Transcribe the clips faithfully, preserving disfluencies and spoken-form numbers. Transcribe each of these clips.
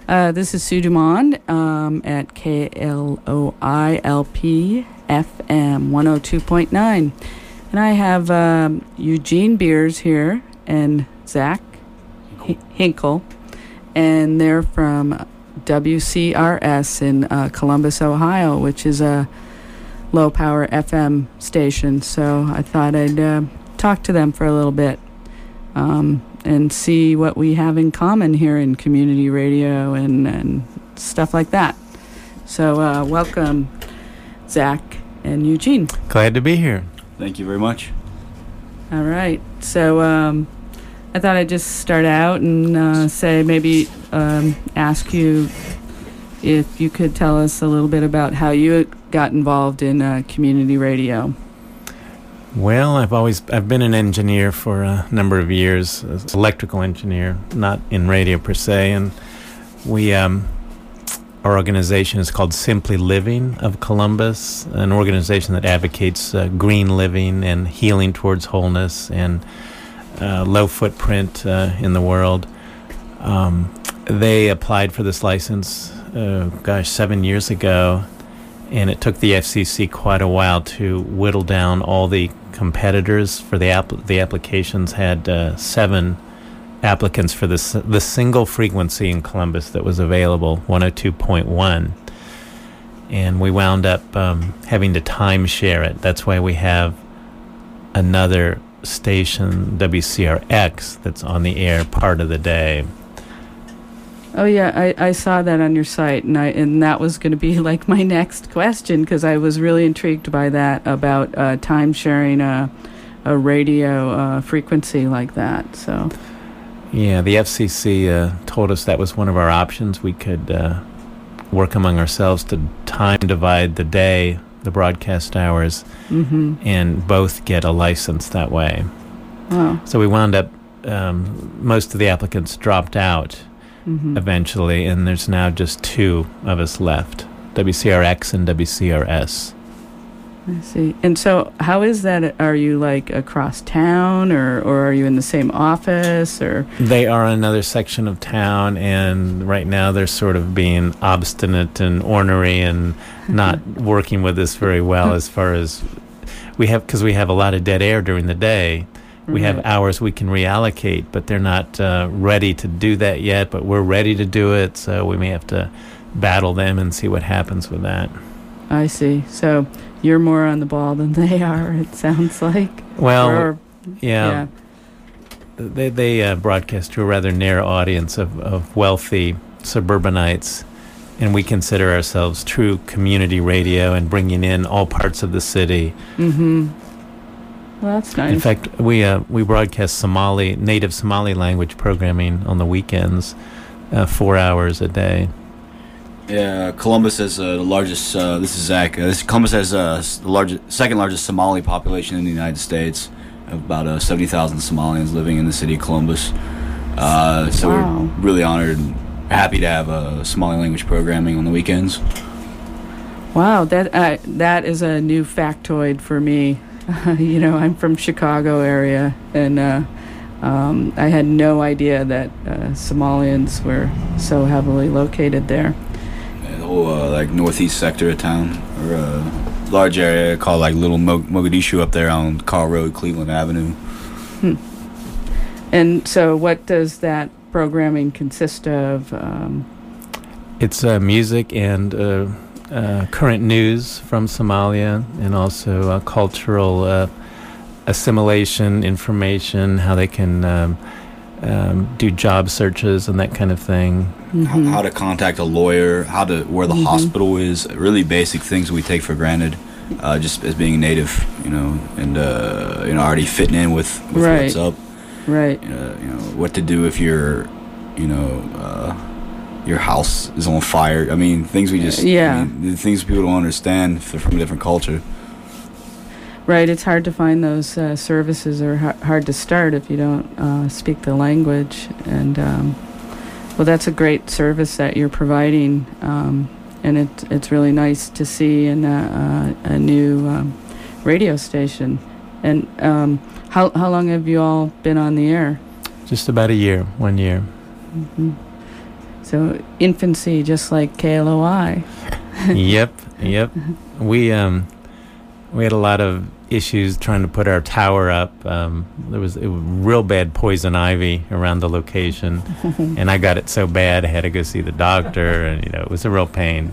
Uh, this is Sue Dumond um, at K L O I L P F M one oh two point nine. And I have um, Eugene Beers here and Zach H- Hinkle. And they're from W C R S in uh, Columbus, Ohio, which is a low-power F M station. So I thought I'd uh, talk to them for a little bit. Um, and see what we have in common here in community radio and, and stuff like that. So uh, welcome, Zach and Eugene. Glad to be here. Thank you very much. All right. So um, I thought I'd just start out and uh, say maybe um, ask you if you could tell us a little bit about how you got involved in uh, community radio. Well, I've always I've been an engineer for a number of years, an electrical engineer, not in radio per se. And we, um, our organization is called Simply Living of Columbus, an organization that advocates uh, green living and healing towards wholeness and uh, low footprint uh, in the world. Um, they applied for this license, uh, gosh, seven years ago. And it took the F C C quite a while to whittle down all the competitors for the app. The applications had uh, seven applicants for this the single frequency in Columbus that was available, one oh two point one. And we wound up um, having to time share it. That's why we have another station, W C R X, that's on the air part of the day. Oh yeah, I, I saw that on your site, and I and that was going to be like my next question because I was really intrigued by that about uh, time sharing a a radio uh, frequency like that. So yeah, the F C C uh, told us that was one of our options. We could uh, work among ourselves to time divide the day, the broadcast hours, mm-hmm. and both get a license that way. Wow. So we wound up. Um, most of the applicants dropped out. Mm-hmm. Eventually, and there's now just two of us left, W C R X and W C R S. I see. And so how is that? Are you like across town or, or are you in the same office? Or They are another section of town, and right now they're sort of being obstinate and ornery and not working with us very well as far as we have, because we have a lot of dead air during the day. We right. have hours we can reallocate, but they're not uh, ready to do that yet, but we're ready to do it, so we may have to battle them and see what happens with that. I see. So you're more on the ball than they are, it sounds like. Well, or, yeah. yeah. They, they uh, broadcast to a rather narrow audience of, of wealthy suburbanites, and we consider ourselves true community radio and bringing in all parts of the city. Mm-hmm. Well, that's nice. In fact, we uh, we broadcast Somali, native Somali language programming on the weekends, uh, four hours a day. Yeah, Columbus has uh, the largest. Uh, this is Zach. Uh, this, Columbus has uh, the largest, second largest Somali population in the United States. About uh, seventy thousand Somalians living in the city of Columbus. Uh, so wow. we're really honored and happy to have uh, Somali language programming on the weekends. Wow, that uh, that is a new factoid for me. Uh, you know, I'm from Chicago area, and uh, um, I had no idea that uh, Somalians were so heavily located there. Yeah, the whole uh, like northeast sector of town, or a large area called like Little Mo- Mogadishu up there on Carl Road, Cleveland Avenue. Hmm. And so, what does that programming consist of? Um, it's uh, music and. Uh, Uh, current news from Somalia, and also uh, cultural uh, assimilation information, how they can um, um, do job searches and that kind of thing. Mm-hmm. How, how to contact a lawyer, how to where the mm-hmm. hospital is, really basic things we take for granted, uh, just as being native, you know, and uh, you know already fitting in with, with right. what's up. Right. Uh, you know what to do if you're, you know. Uh, your house is on fire. I mean, things we just, yeah. I mean, the things people don't understand if they're from a different culture. Right, it's hard to find those uh, services, or ha- hard to start if you don't uh, speak the language. And, um, well, that's a great service that you're providing, um, and it, it's really nice to see in a, a, a new um, radio station. And um, how how long have you all been on the air? Just about a year, one year. Mm-hmm. So infancy, just like K L O I. Yep, yep. We um, we had a lot of issues trying to put our tower up. Um, there was, it was real bad poison ivy around the location, and I got it so bad I had to go see the doctor, and you know it was a real pain.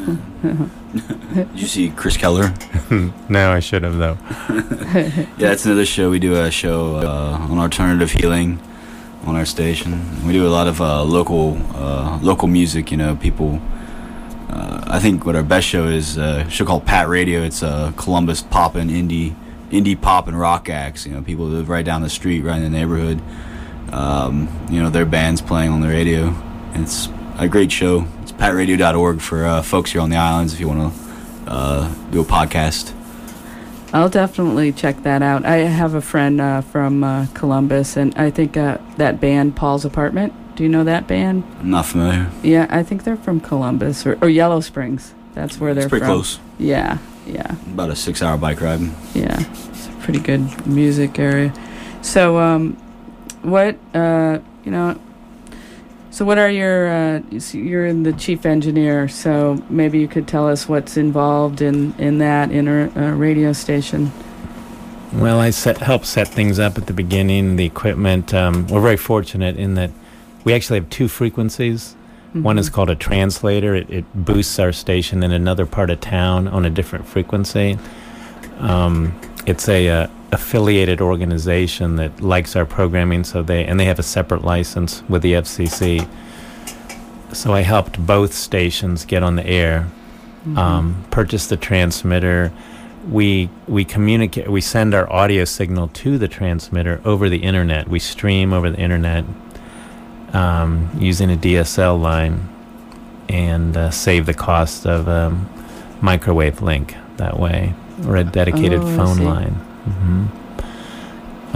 Did you see Chris Keller? No, I should have though. Yeah, that's another show. We do a show uh, on alternative healing on our station. We do a lot of uh, local uh, local music. You know, people. Uh, I think what our best show is uh, a show called Pat Radio. It's a uh, Columbus pop and indie, indie pop and rock acts. You know, people who live right down the street, right in the neighborhood. Um, you know, their bands playing on the radio. And it's a great show. It's pat radio dot org for uh, folks here on the islands if you want to uh, do a podcast. I'll definitely check that out. I have a friend uh, from uh, Columbus, and I think uh, that band, Paul's Apartment. Do you know that band? I'm not familiar. Yeah, I think they're from Columbus or, or Yellow Springs. That's where they're it's pretty from. Close. Yeah, yeah. About a six-hour bike ride. Yeah, it's a pretty good music area. So, um, what, uh, you know, so what are your, uh, you're the chief engineer, so maybe you could tell us what's involved in, in that, in a, a radio station. Well, I set, help set things up at the beginning, the equipment. Um, we're very fortunate in that we actually have two frequencies. Mm-hmm. One is called a translator. It, it boosts our station in another part of town on a different frequency. Um, it's a uh, affiliated organization that likes our programming, so they and they have a separate license with the F C C. So I helped both stations get on the air, mm-hmm. um, purchase the transmitter. We we communicate. We send our audio signal to the transmitter over the internet. We stream over the internet. Um, using a D S L line and uh, save the cost of a um, microwave link that way, or a dedicated oh, phone line. Mm-hmm.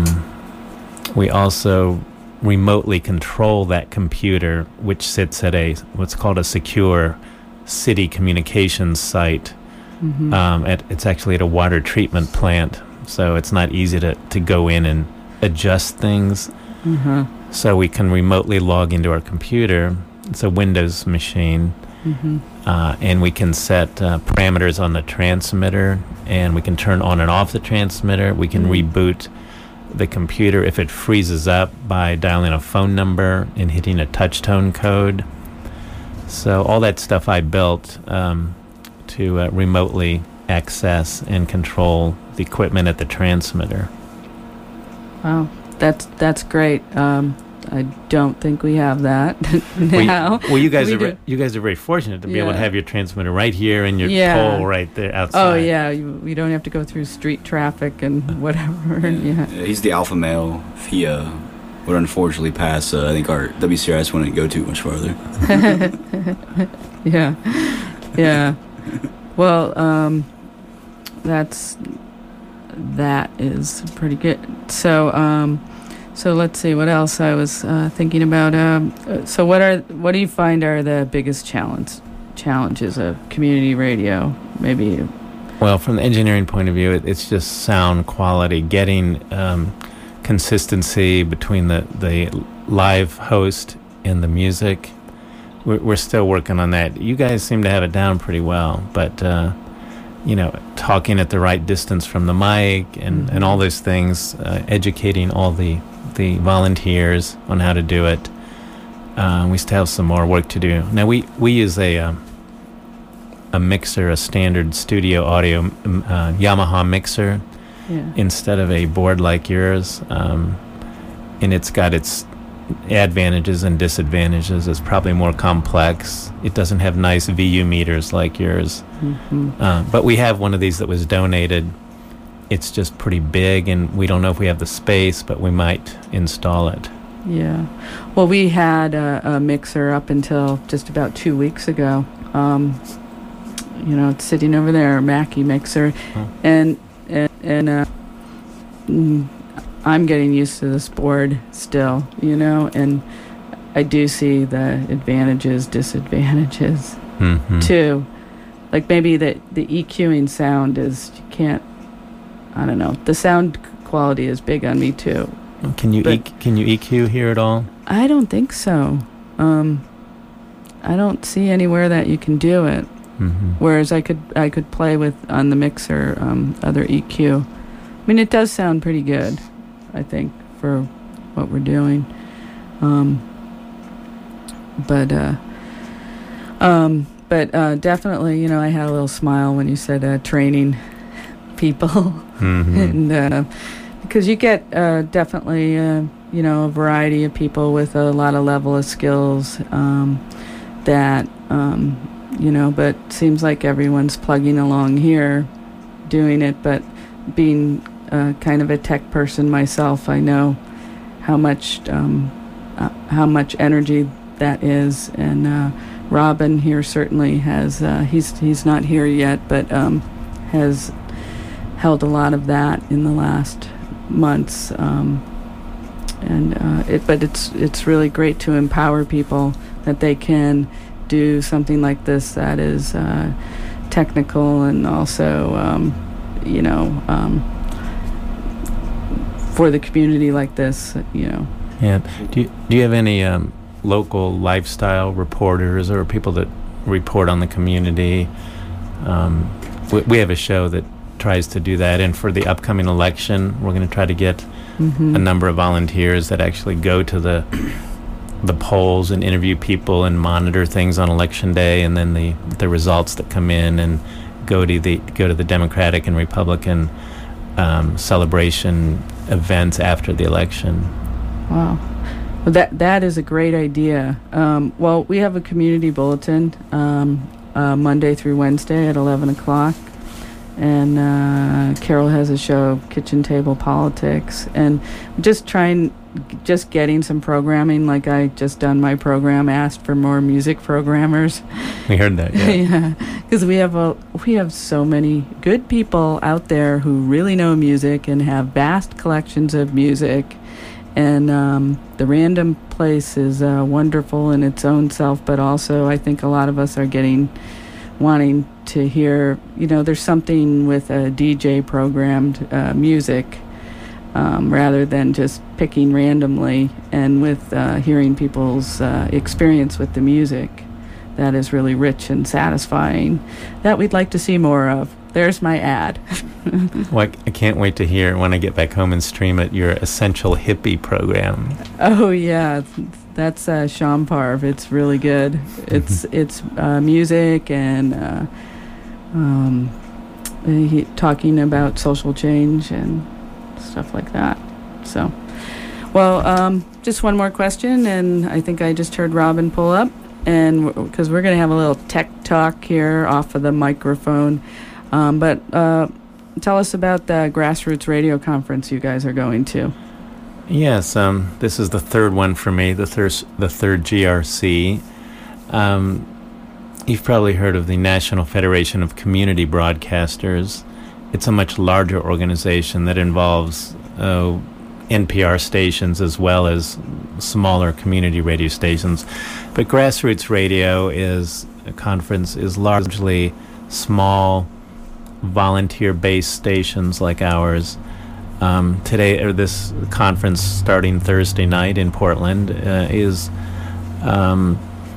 Um, we also remotely control that computer, which sits at a what's called a secure city communications site. Mm-hmm. Um, at, it's actually at a water treatment plant, so it's not easy to, to go in and adjust things. Mm-hmm. So we can remotely log into our computer. It's a Windows machine. Mm-hmm. Uh, and we can set uh, parameters on the transmitter, and we can turn on and off the transmitter. We can mm-hmm. reboot the computer if it freezes up by dialing a phone number and hitting a touch tone code. So all that stuff I built um, to uh, remotely access and control the equipment at the transmitter. Wow. That's that's great. Um, I don't think we have that now. Well, well you guys we are do. re- you guys are very fortunate to be yeah. able to have your transmitter right here and your yeah. pole right there outside. Oh yeah, you, we don't have to go through street traffic and whatever. Yeah. yeah. yeah, he's the alpha male. He uh, would unfortunately pass. Uh, I think our W C R S wouldn't go too much farther. yeah, yeah. Well, um, that's. That is pretty good. So, um, so let's see what else I was uh, thinking about. Um, uh, so, what are what do you find are the biggest challenge challenges of community radio? Maybe. Well, from the engineering point of view, it, it's just sound quality, getting um, consistency between the the live host and the music. We're, we're still working on that. You guys seem to have it down pretty well, but. Uh, you know, talking at the right distance from the mic and, mm-hmm. and all those things, uh, educating all the, the volunteers on how to do it. Uh, we still have some more work to do. Now, we, we use a um, a mixer, a standard studio audio uh, Yamaha mixer yeah. instead of a board like yours. Um, and it's got its advantages and disadvantages. It's probably more complex. It doesn't have nice V U meters like yours. Mm-hmm. Uh, but we have one of these that was donated. It's just pretty big, and we don't know if we have the space, but we might install it. Yeah. Well, we had a, a mixer up until just about two weeks ago. Um, you know, it's sitting over there, a Mackie mixer. Huh. And, and, and uh, mm, I'm getting used to this board still, you know, and I do see the advantages, disadvantages, mm-hmm. too. Like maybe the, the EQing sound is, you can't, I don't know, the sound quality is big on me, too. Can you e- can you E Q here at all? I don't think so. Um, I don't see anywhere that you can do it. Mm-hmm. Whereas I could I could play with on the mixer um, other E Q. I mean, it does sound pretty good, I think, for what we're doing. Um, but uh, um, but uh, definitely, you know, I had a little smile when you said uh, training people, Mm-hmm. and uh, because you get uh, definitely uh, you know, a variety of people with a lot of level of skills um, that. Um, You know, but seems like everyone's plugging along here, doing it. But being uh, kind of a tech person myself, I know how much um, uh, how much energy that is. And uh, Robin here certainly has. Uh, he's he's not here yet, but um, has held a lot of that in the last months. Um, and uh, it, but it's it's really great to empower people that they can do something like this that is uh, technical and also, um, you know, um, for the community like this, you know. Yeah. Do you, do you have any um, local lifestyle reporters or people that report on the community? Um, we, we have a show that tries to do that, and for the upcoming election, we're going to try to get mm-hmm. a number of volunteers that actually go to the the polls and interview people and monitor things on election day, and then the the results that come in, and go to the go to the Democratic and Republican um, celebration events after the election. Wow, well, that that is a great idea. Um, well, we have a community bulletin um, uh, Monday through Wednesday at eleven o'clock, and uh, Carol has a show, Kitchen Table Politics, and just trying. Just getting some programming, like I just done my program, asked for more music programmers. We heard that, yeah. Yeah, because we have a we have so many good people out there who really know music and have vast collections of music, and um, the Random Place is uh, wonderful in its own self, but also I think a lot of us are getting wanting to hear. You know, there's something with a D J programmed uh, music. Um, rather than just picking randomly, and with uh, hearing people's uh, experience with the music, that is really rich and satisfying, that we'd like to see more of. There's my ad. Well, I can't wait to hear when I get back home and stream it, your Essential Hippie program. Oh, yeah. That's uh, Sean Parv. It's really good. It's it's uh, music and uh, um, he, talking about social change and stuff like that. So, well, um, just one more question, and I think I just heard Robin pull up, and because we're going to have a little tech talk here off of the microphone, um, but uh, tell us about the Grassroots Radio Conference you guys are going to. Yes, um, this is the third one for me, the third the third G R C. Um, you've probably heard of the National Federation of Community Broadcasters. It's a much larger organization that involves uh, N P R stations as well as smaller community radio stations. But Grassroots Radio is a conference is largely small, volunteer-based stations like ours. Um, today, or this conference starting Thursday night in Portland uh, is um,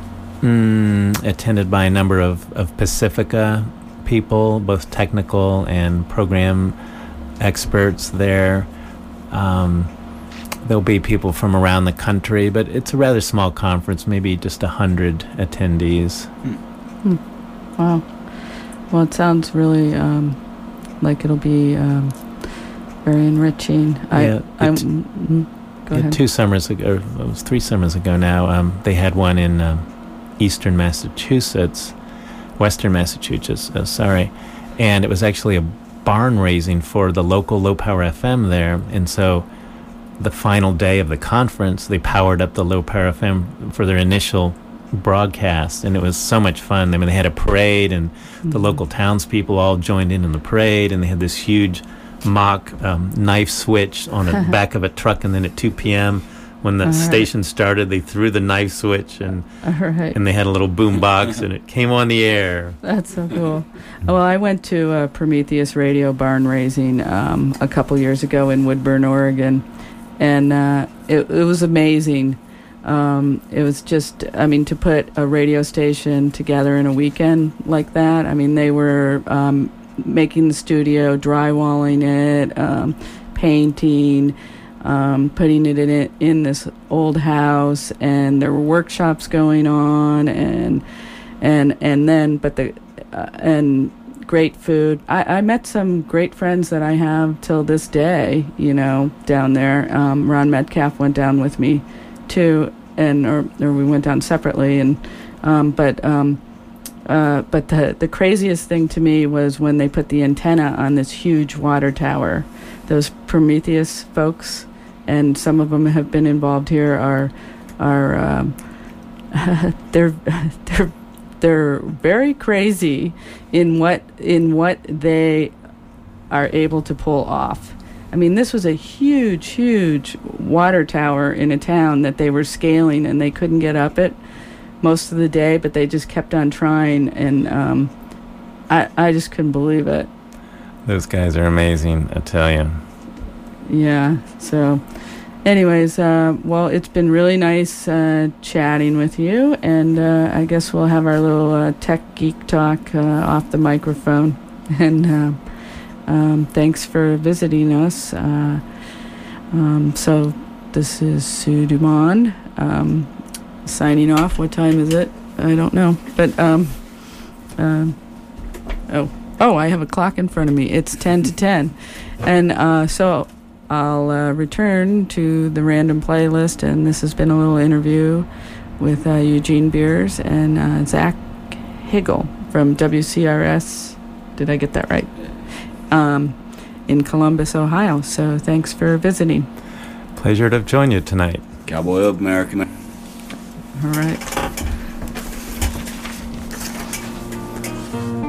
mm, attended by a number of, of Pacifica people, both technical and program experts there. Um, there'll be people from around the country, but it's a rather small conference, maybe just a hundred attendees. Hmm. Wow. Well, it sounds really um, like it'll be um, very enriching. Yeah, I, I'm, t- mm, go yeah, ahead. Two summers ago, or it was three summers ago now, um, they had one in um, eastern Massachusetts, Western Massachusetts, uh, sorry, and it was actually a barn raising for the local low power F M there, and so the final day of the conference, they powered up the low power F M for their initial broadcast, and it was so much fun. I mean, they had a parade, and mm-hmm. the local townspeople all joined in in the parade, and they had this huge mock um, knife switch on the back of a truck, and then at two p.m. when the all station right. started, they threw the knife switch, and all right. and they had a little boom box, and it came on the air. That's so cool. Well, I went to uh, Prometheus Radio barn raising um, a couple years ago in Woodburn, Oregon, and uh, it, it was amazing. Um, it was just, I mean, to put a radio station together in a weekend like that, I mean, they were um, making the studio, drywalling it, um, painting, um, putting it in it in this old house, and there were workshops going on, and and and then, but the uh, and great food. I, I met some great friends that I have till this day, you know, down there. Um, Ron Metcalf went down with me too, and or, or we went down separately, and um, but um, uh, but the the craziest thing to me was when they put the antenna on this huge water tower. Those Prometheus folks, and some of them have been involved here, are are um, they're they're they're very crazy in what in what they are able to pull off. I mean, this was a huge, huge water tower in a town that they were scaling, and they couldn't get up it most of the day, but they just kept on trying, and um, I, I just couldn't believe it. Those guys are amazing, I tell you. Yeah, so anyways, uh, well, it's been really nice uh, chatting with you, and uh, I guess we'll have our little uh, tech geek talk uh, off the microphone, and uh, Um, thanks for visiting us. Uh, um, so this is Sue Dumond um, signing off. What time is it? I don't know. But, um, uh, oh, oh, I have a clock in front of me. It's ten to ten. And uh, so I'll uh, return to the random playlist, and this has been a little interview with uh, Eugene Beers and uh, Zach Higgle from W C R S. Did I get that right? Um, in Columbus, Ohio. So thanks for visiting. Pleasure to have joined you tonight. Cowboy of America. All right.